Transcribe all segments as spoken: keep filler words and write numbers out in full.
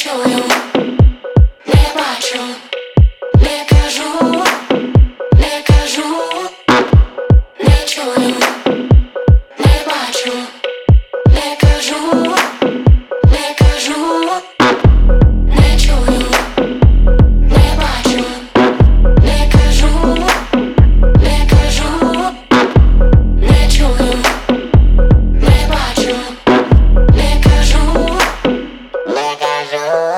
чую, не бачу, не кажу, не кажу, не чую, не бачу, не кажу, не кажу, не чую, не бачу, не кажу, не кажу, не чую, не бачу, не кажу, не кажу.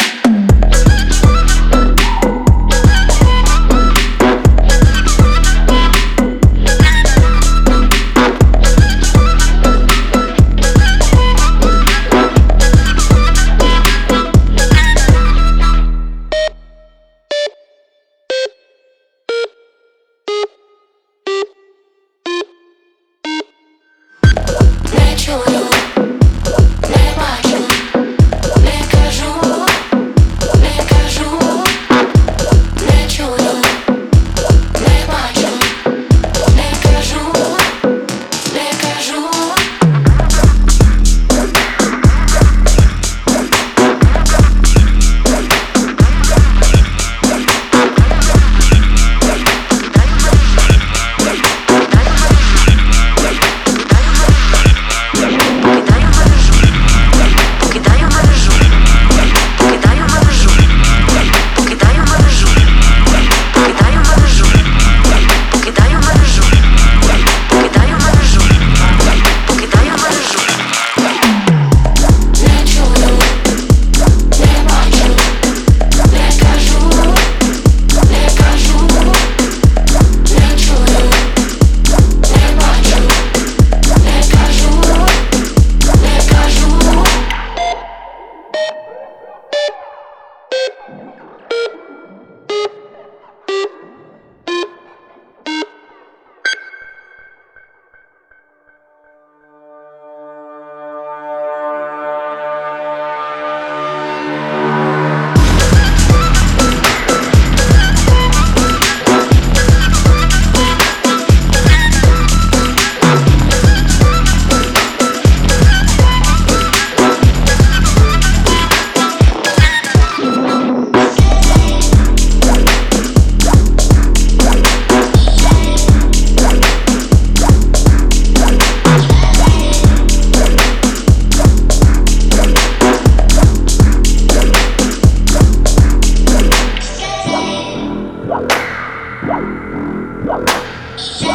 Не чую, не бачу, не кажу, не кажу, не чую, не бачу, не кажу, не кажу. Покидаю мережу, покидаю мережу, покидаю мережу, покидаю мережу, покидаю мережу, покидаю мережу, покидаю мережу. Не чую, не бачу, не кажу, не кажу, не чую, не бачу, не кажу, не кажу. Yeah.